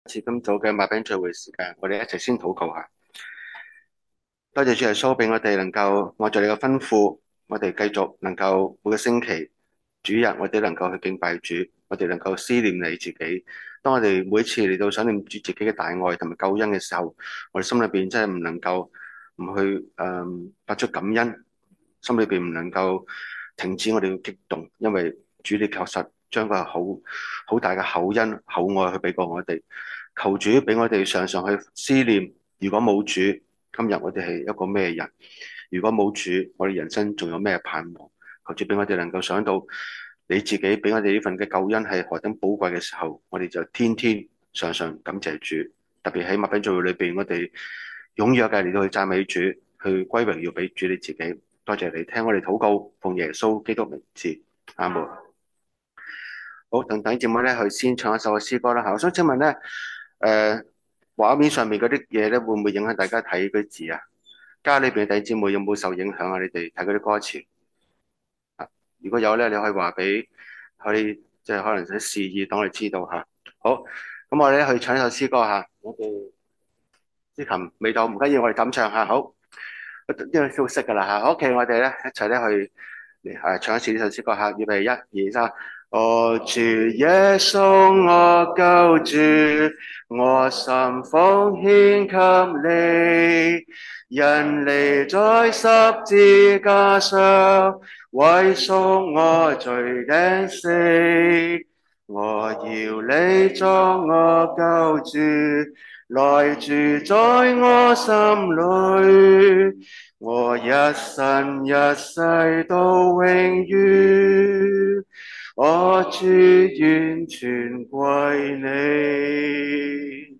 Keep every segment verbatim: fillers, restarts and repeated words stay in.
似今早嘅麥餅聚會時間，我哋一齊先禱告下。多謝主耶穌俾我哋能夠按照你嘅吩咐，我哋繼續能夠每個星期主日，我哋能夠去敬拜主，我哋能夠思念你自己。當我哋每次嚟到想念住自己嘅大愛同埋救恩嘅時候，我哋心裏邊真係唔能夠唔去誒、嗯、發出感恩，心裏邊唔能夠停止我哋嘅激動，因為主你確實將個好好大嘅厚恩厚愛去俾過我哋。求主俾我哋常常去思念，如果冇主，今日我哋係一個咩人？如果冇主，我哋人生仲有咩盼望？求主俾我哋能夠想到你自己俾我哋呢份嘅救恩係何等寶貴嘅時候，我哋就天天常常感謝主。特別喺麥餅聚會裏邊，我哋踴躍嘅嚟到去讚美主，去歸榮耀俾主你自己。多謝你聽我哋禱告，奉耶穌基督名字，阿門。好，等等節目咧，去先唱一首嘅詩歌啦。吓，我想請問咧，誒、呃，畫面上面嗰啲嘢咧，會唔會影響大家睇嗰啲字啊？家裏邊嘅弟兄姊妹有冇受影響啊？你哋睇嗰啲歌詞啊？如果有咧，你可以話俾可以，即係可能喺示意，等我哋知道吓。好，咁我哋咧去唱一首詩歌吓。我哋啲琴未到，唔緊要，我哋咁唱下。好，因為都識噶啦吓。OK，我哋咧一齊咧去嚟誒唱一次呢首詩歌吓。預備一二三。我主耶穌，我救主，我心奉獻給你，因你在十字架上為贖我罪的死，我要你作我救主，來住在我心裡，我一生一世到永遠。我主完全歸你。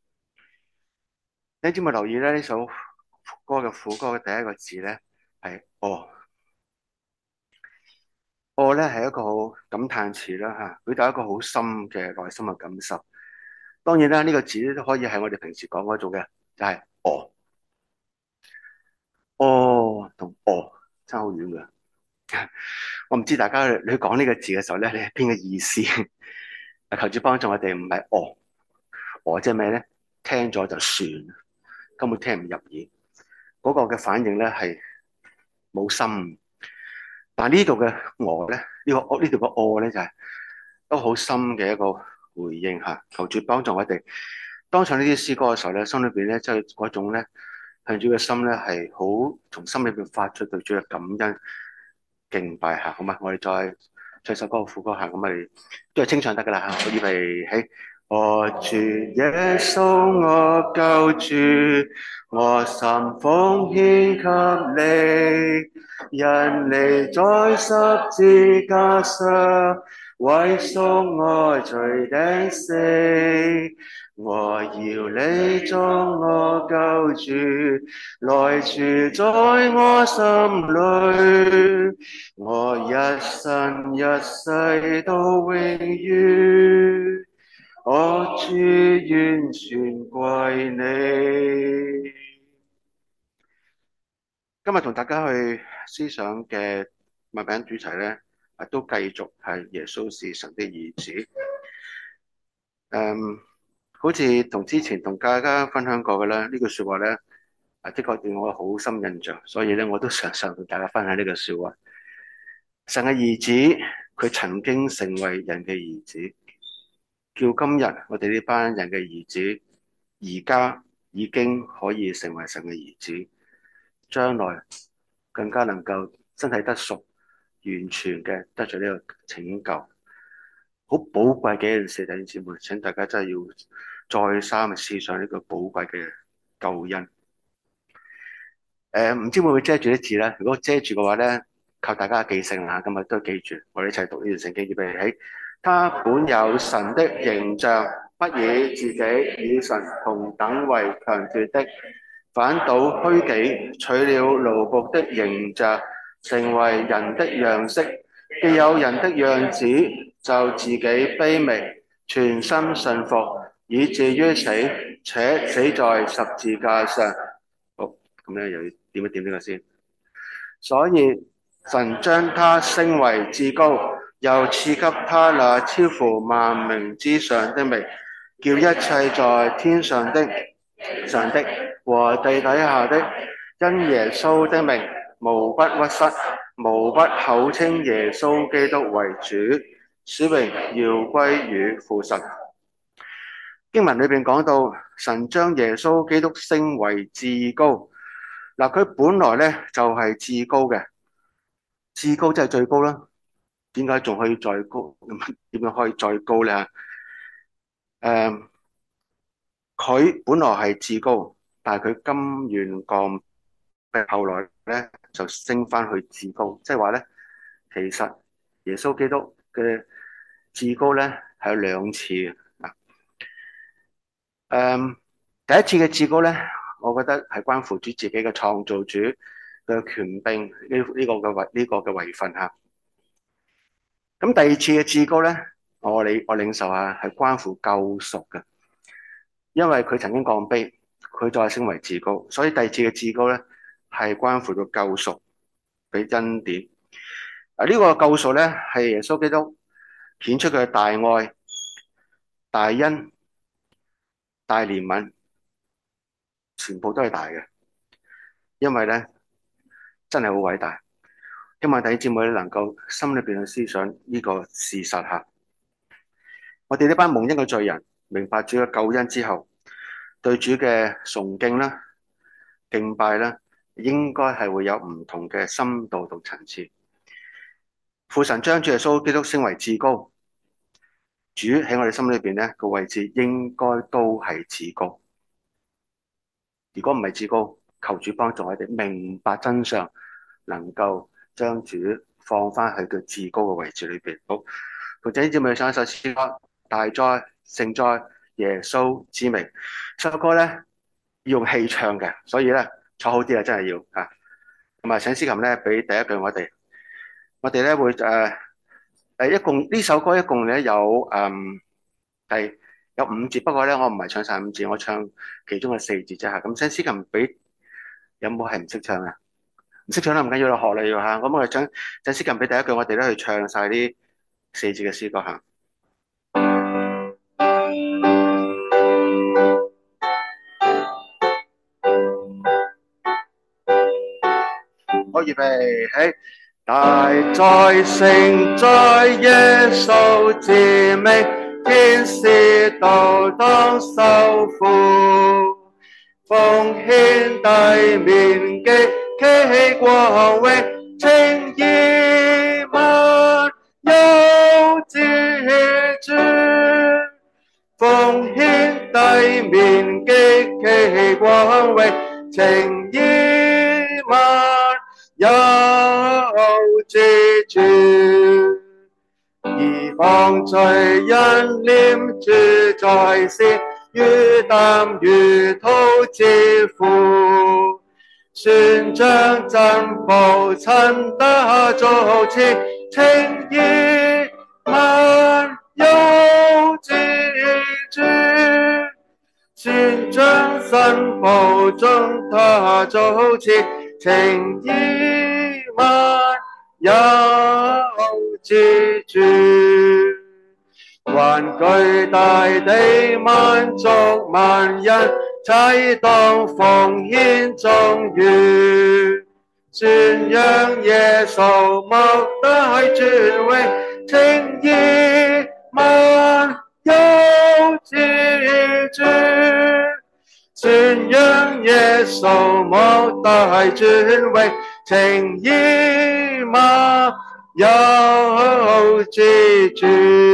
你知冇留意咧？呢首歌嘅副歌嘅第一個字咧係哦，哦咧係一個好感嘆詞啦吓，表達一個好深嘅內心嘅感受。當然啦，呢個字咧都可以係我哋平時講嗰種嘅，就係哦，哦同哦差好遠嘅。我唔知大家你講呢個字嘅時候咧，你係邊個意思？求主幫助我哋，唔係哦。哦，即係咩咧？聽咗就算，根本聽唔入耳。嗰、那個嘅反應咧係冇心。但係呢度嘅我咧，呢、這個呢度嘅哦咧就係、是、都好深嘅一個回應吓。求主幫助我哋，當唱呢啲詩歌嘅時候咧，心裏邊咧即係嗰種咧向主嘅心咧係好從心裏邊發出對主嘅感恩敬拜吓。好嘛，我哋再唱首歌副歌吓，咁我哋都係清唱得噶啦吓。我預備起。我主耶穌，我救主，我心奉獻給你，因你在十字架上為贖我罪的死，我要你作我救主，來住在我心裡，我一生一世到永遠。我主完全歸你。今日同大家去思想嘅物品主題咧，啊都繼續係耶穌是神的兒子。誒，好似同之前同大家分享過嘅啦，呢句說話咧，啊的確對我好深印象，所以咧我都常常同大家分享呢句說話。神嘅兒子，佢曾經成為人嘅兒子。叫今日我哋呢班人嘅兒子，而家已經可以成為神嘅兒子，將來更加能夠身體得贖，完全嘅得咗呢個拯救，好寶貴嘅一件事。弟兄姊妹，請大家真係要再三嘅思想呢個寶貴嘅救恩。誒，唔知會唔會遮住啲字咧？如果遮住嘅話咧，靠大家嘅記性啦，咁啊都記住，我哋一齊讀呢段聖經，預備起。他本有神的形象，不以自己與神同等為強奪的，反倒虛己，取了奴僕的形象，成為人的樣式。既有人的樣子，就自己卑微，全心順服，以至於死，且死在十字架上。好，咁咧又要點一點呢個先。所以神將他升為至高，又賜給他那超乎萬名之上的名， 叫一切在天上的、上的和地底下的，因耶穌的名，無不屈膝，無不口稱耶穌基督為主，使榮耀歸於父神。經文裏邊講到，神將耶穌基督升為至高。嗱，佢本來咧就係至高嘅，至高即係最高啦。點解仲可以再高？點樣可以再高咧？誒，佢本來係至高，但係佢甘願降卑，後來咧就升翻去至高。即係話咧，其實耶穌基督嘅至高咧係有兩次嘅。誒，第一次嘅至高咧，我覺得係關乎主自己嘅創造主嘅權柄呢呢個嘅位呢個嘅位份嚇。咁第二次嘅至高咧，我領我領受下係關乎救贖嘅，因為佢曾經降卑，佢再升為至高，所以第二次嘅至高咧係關乎到救贖，俾恩典。啊，呢個救贖咧係耶穌基督顯出佢嘅大愛、大恩、大憐憫，全部都係大嘅，因為咧真係好偉大。希望弟兄姊妹能夠心裏邊去思想呢個事實下，我哋呢班蒙恩嘅罪人明白主嘅救恩之後，對主嘅崇敬啦、敬拜啦，應該係會有唔同嘅深度同層次。父神將主耶穌基督升為至高，主喺我哋心裏邊咧個位置應該都係至高。如果唔係至高，求主幫助我哋明白真相，能夠將主放翻去佢至高嘅位置裏邊。好，同弟兄姊妹唱一首詩歌，大哉聖哉耶穌之名。首歌咧要用氣唱嘅，所以咧坐好啲啊，真係要啊。咁啊，請司琴咧俾第一句我哋，我哋咧會誒誒一共呢首歌一共咧有誒係有五節，不過咧我唔係唱晒五節，我唱其中嘅四節啫嚇。咁請司琴俾有冇係唔識唱啊？唔識唱啦，唔緊要啦，學嚟要嚇。咁我哋請請司琴俾第一句，我哋咧去唱晒啲四節嘅詩歌嚇。好，預備起，大哉聖哉耶穌之名，天使都當受苦，奉獻地面極其光榮，稱義萬有之主，奉獻地面極其光榮，稱義萬有之主，以放罪人念住在先，如擔如土之父，宣將真寶親得造次，稱義萬有之主，宣將新寶中他造次，稱義萬有之主，還據大地萬族萬人，齊當奉獻頌譽，宣揚耶穌莫大尊榮，稱義萬有之主，宣揚耶穌莫大尊榮，稱義萬有之主。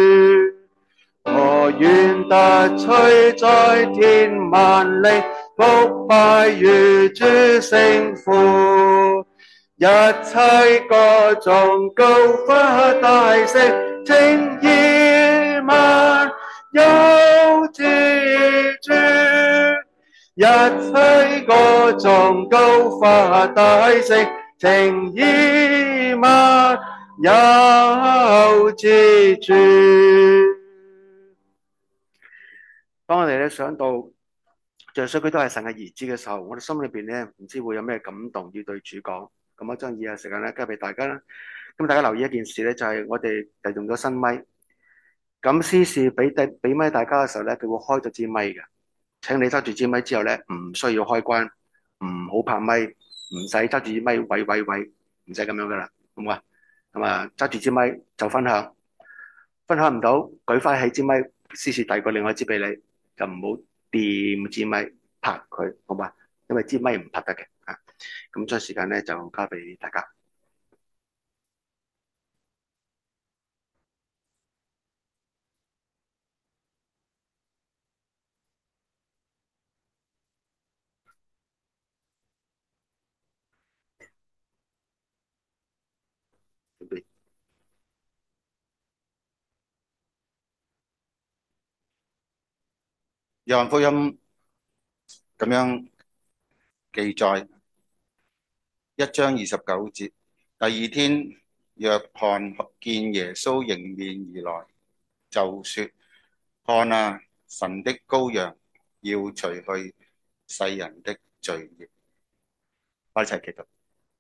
我願得取在天萬里，伏拜與主聖父，一切歌頌高發大聲，稱義萬有之主，一切歌頌高發大聲，稱義萬有之主。當我哋咧想到耶穌佢都係神嘅兒子嘅時候，我哋心裏邊咧唔知會有咩感動要對主講。咁我將以下時間咧交俾大家啦。咁大家留意一件事咧，就係我哋就用咗新咪。 咁司事俾第俾咪大家嘅時候咧，佢會開咗支咪嘅。請你揸住支咪之後咧，唔需要開關，唔好拍咪，唔使揸住支咪喂喂喂，唔使咁樣噶啦，好唔好啊？咁啊，揸住支咪就分享，分享唔到舉翻起支咪，司事遞過另外一支俾你，就唔好掂支咪拍佢，好嘛？因為支咪唔拍得嘅啊。咁將時間咧就交俾大家。準備。 約翰福音咁樣記載，一章二十九節，第二天，約翰見耶穌迎面而來，就說：看啊，神的羔羊，要除去世人的罪孽。我一齊祈禱。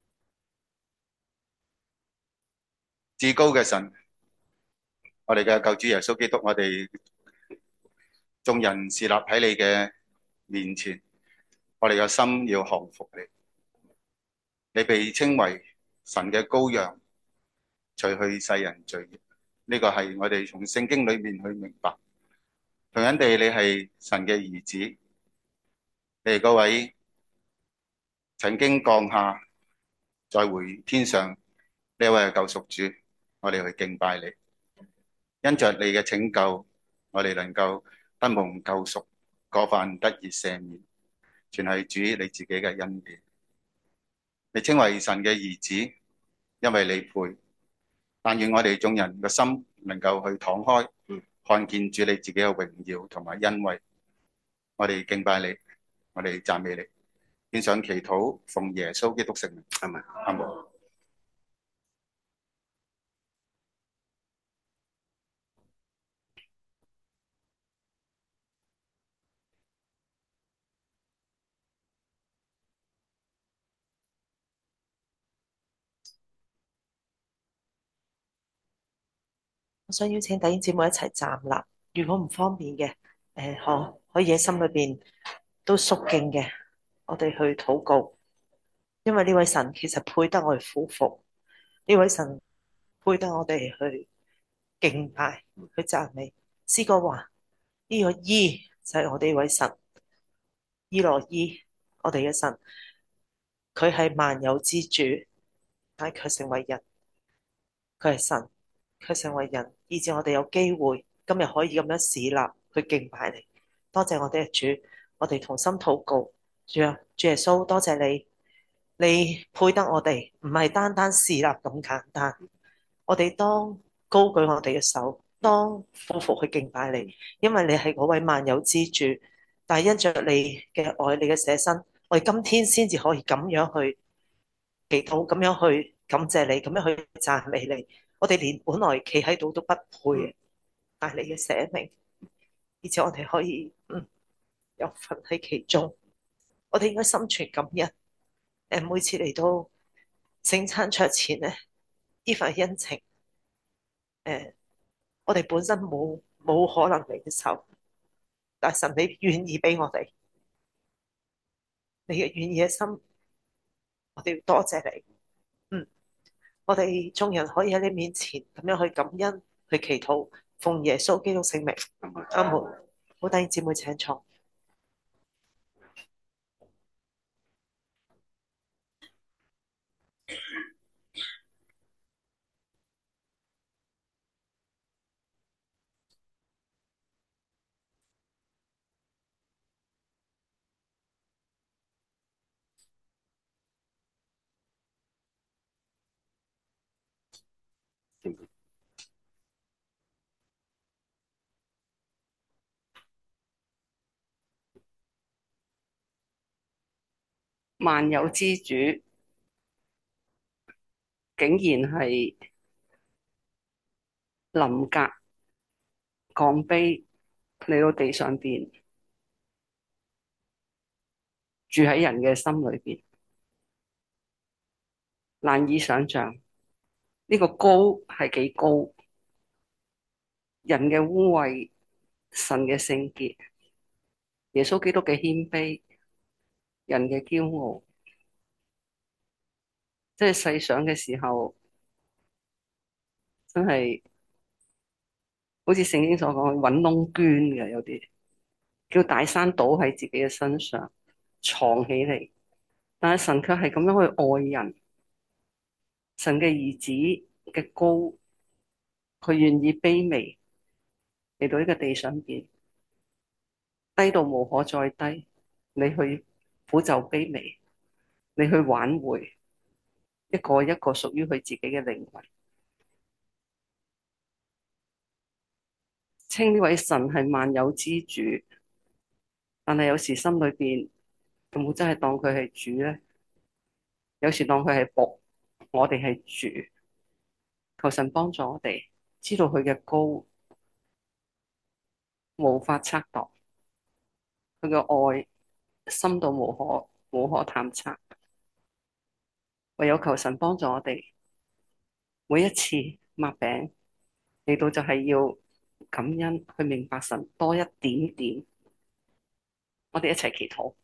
至高嘅神，我哋嘅救主耶穌基督，我哋眾人侍立喺你嘅面前，我哋嘅心要降服你。你被稱為神嘅羔羊，除去世人罪孽。呢個係我哋從聖經裏面去明白。同樣地，你係神嘅兒子，你係嗰位曾經降下再回天上呢位救贖主，我哋去敬拜你。因着你嘅拯救，我哋能夠得蒙救贖，過犯得以赦免，全係主你自己嘅恩典。你稱為神嘅兒子，因為你配。但願我哋眾人嘅心能夠去敞開，看見主你自己嘅榮耀同埋恩惠。我哋敬拜你，我哋讚美你，獻上祈禱，奉耶穌基督聖名， 係咪？ 阿門。 我想邀請弟兄姊妹一齊站立，如果唔方便嘅，誒，可可以喺心裏邊都肅敬嘅，我哋去禱告，因為呢位神其實配得我哋俯伏，呢位神配得我哋去敬拜、去讚美。詩歌話：呢個伊就係我哋呢位神，伊羅伊，我哋嘅神，佢係萬有之主，但係卻成為人，佢係神，卻成為人，以致我哋有機會今日可以咁樣侍立去敬拜你。多謝我哋嘅主，我哋同心禱告，主啊，主耶穌，多謝你，你配得我哋，唔係單單侍立咁簡單。我哋當高舉我哋嘅手，當俯伏去敬拜你，因為你係嗰位萬有之主。但係因着你嘅愛，你嘅捨身，我哋今天先至可以咁樣去祈禱，咁樣去感謝你，咁樣去讚美你。我哋連本來企喺度都不配嘅，但係你嘅捨命，而且我哋可以嗯有份喺其中。我哋應該心存感恩。誒，每次嚟到聖餐桌前咧，呢份恩情，誒，我哋本身冇冇可能領受，但係神你願意俾我哋，你嘅願意嘅心，我哋要多謝你。嗯，我哋眾人可以喺你面前咁樣去感恩、去祈禱，奉耶穌基督聖名，阿門。好，弟兄姊妹請坐。 萬有之主竟然係臨格降卑嚟到地上邊，住喺人嘅心裏邊，難以想象呢個高係幾高。 人嘅污穢，神嘅聖潔，耶穌基督嘅謙卑，人嘅驕傲，即係細想嘅時候，真係好似聖經所講，揾窿捐嘅有啲，叫大山倒喺自己嘅身上，藏起嚟。但係神卻係咁樣去愛人，神嘅兒子嘅高，佢願意卑微嚟到呢個地上邊，低到無可再低，你去苦就卑微，你去挽回一個一個屬於佢自己嘅靈魂，稱呢位神係萬有之主。但係有時心裏邊有冇真係當佢係主咧？有時當佢係僕，我哋係主。求神幫助我哋知道佢嘅高無法測度，佢嘅愛深到無可無可探測。唯有求神幫助我哋，每一次擘餅嚟到就係要感恩，去明白神多一點點。我哋一齊祈禱。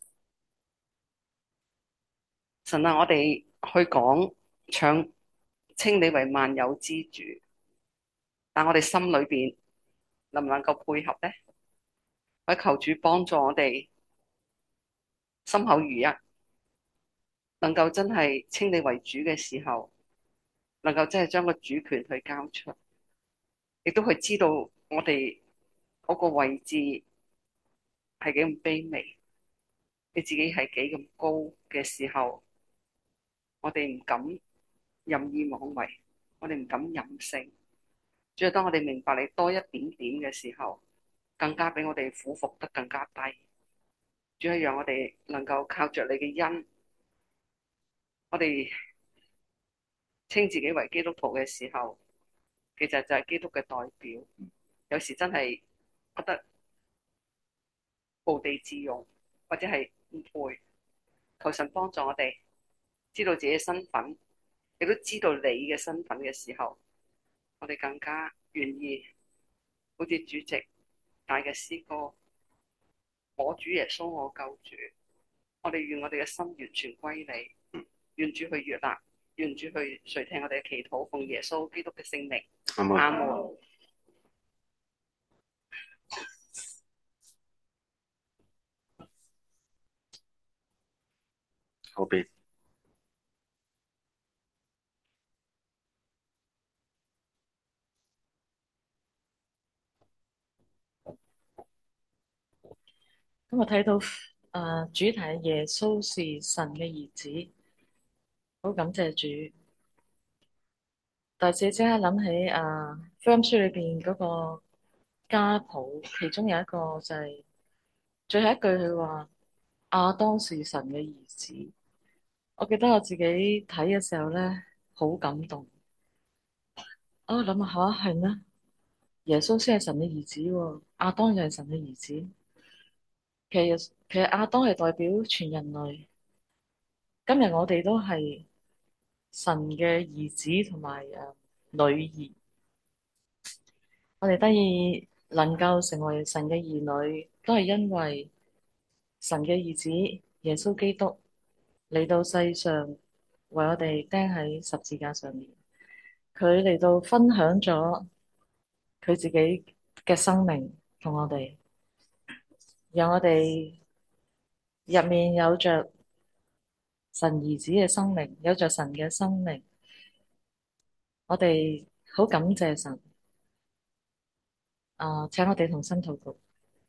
神啊，我哋去講唱稱你為萬有之主，但我哋心裏邊能唔能夠配合呢？我求主幫助我哋心口如一，能夠真係稱你為主嘅時候，能夠真係將個主權去交出，亦都去知道我哋嗰個位置係幾咁卑微，你自己係幾咁高嘅時候，我哋唔敢任意妄為，我哋唔敢任性。主要當我哋明白你多一點點嘅時候，更加俾我哋俯伏得更加低。主要讓我哋能夠靠着你嘅恩，我哋稱自己為基督徒嘅時候，其實就係基督嘅代表。有時真係覺得無地自容，或者係唔配。求神幫助我哋知道自己嘅身份，亦都知道你嘅身份嘅時候，我哋更加願意好似主席帶嘅詩歌，我主耶穌我救主，我哋願我哋嘅心完全歸你，願主去悅納，願主去垂聽我哋嘅祈禱，奉耶穌基督嘅聖名， 阿門。 阿門。 後邊咁我睇到誒、呃主題係耶穌是神嘅兒子，好感謝主。但係即刻諗起誒、呃福音書裏邊嗰個家譜，其中有一個就係、最後一句佢話亞當是神嘅兒子。我記得我自己睇嘅時候咧，好感動。啊，我諗下吓係咩？耶穌先係神嘅兒子喎，亞當就係神嘅兒子。其實其實亞當係代表全人類。今日我哋都係神嘅兒子同埋誒女兒，我哋得以能夠成為神嘅兒女，都係因為神嘅兒子耶穌基督嚟到世上，為我哋釘喺十字架上面。佢嚟到分享咗佢自己嘅生命同我哋，讓我哋入面有着神兒子嘅生命，有着神嘅生命。我哋好感謝神。啊，請我哋同心禱告。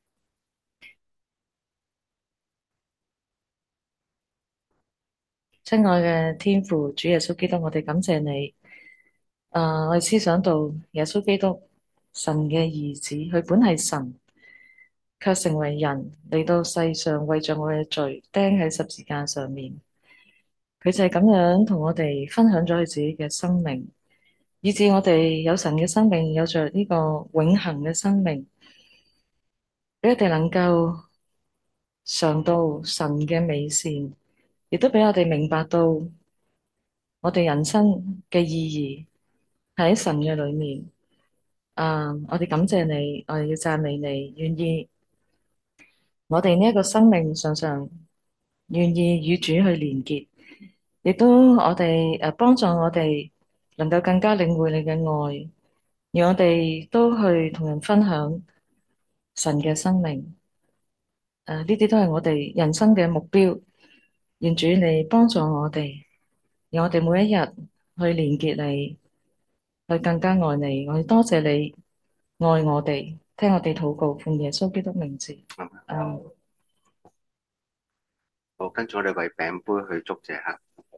親愛嘅天父，主耶穌基督，我哋感謝你。啊，我哋思想到耶穌基督，神嘅兒子，佢本係神，卻成為人嚟到世上，為着我嘅罪釘喺十字架上面。佢就係咁樣同我哋分享咗佢自己嘅生命，以致我哋有神嘅生命，有着呢個永恆嘅生命，俾我哋能夠嘗到神嘅美善，亦都俾我哋明白到我哋人生嘅意義係喺神嘅裏面。 啊，我哋感謝你，我哋要讚美你，願意我哋呢一個生命常常願意與主去連結，亦都我哋誒幫助我哋能夠更加領會你嘅愛，讓我哋都去同人分享神嘅生命。誒，呢啲都係我哋人生嘅目標。願主你幫助我哋，讓我哋每一日去連結你，去更加愛你。我哋多謝你愛我哋，聽我哋禱告，奉耶穌基督名字。嗯， 好，跟住我哋為餅杯去祝謝下。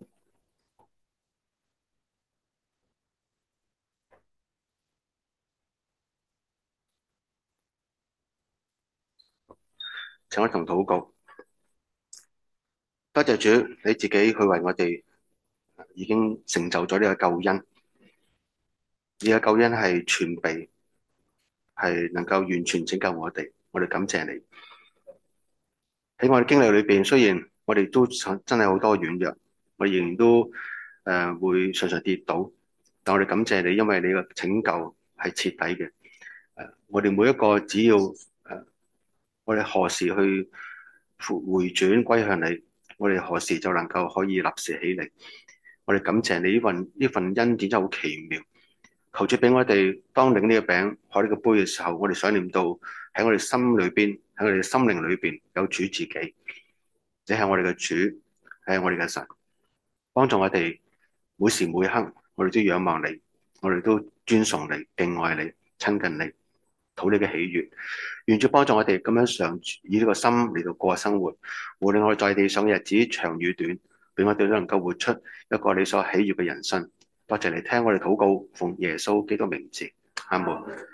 請我同禱告。多謝主，你自己去為我哋已經成就咗呢個救恩。呢個救恩係全備，係能夠完全拯救我哋。我哋感謝你。喺我哋經歷裏邊，雖然我哋都真係好多軟弱，我仍然都誒、呃、會常常跌倒，但我哋感謝你，因為你嘅拯救係徹底嘅。誒、呃，我哋每一個只要誒、呃，我哋何時去回轉歸向你，我哋何時就能夠可以立時起嚟。我哋感謝你呢份呢份恩典真係好奇妙。求主俾我哋當領呢個餅、喝呢個杯嘅時候，我哋想念到喺我哋心裏邊，喺我哋心靈裏邊有主自己。你係我哋嘅主，係我哋嘅神，幫助我哋每時每刻，我哋都仰望你，我哋都尊崇你、敬愛你、親近你，討你嘅喜悅。願主幫助我哋咁樣常以呢個心嚟到過生活，無論我哋在地上嘅日子長與短，俾我哋都能夠活出一個你所喜悅嘅人生。多謝你聽我哋禱告，奉耶穌基督名字，阿門。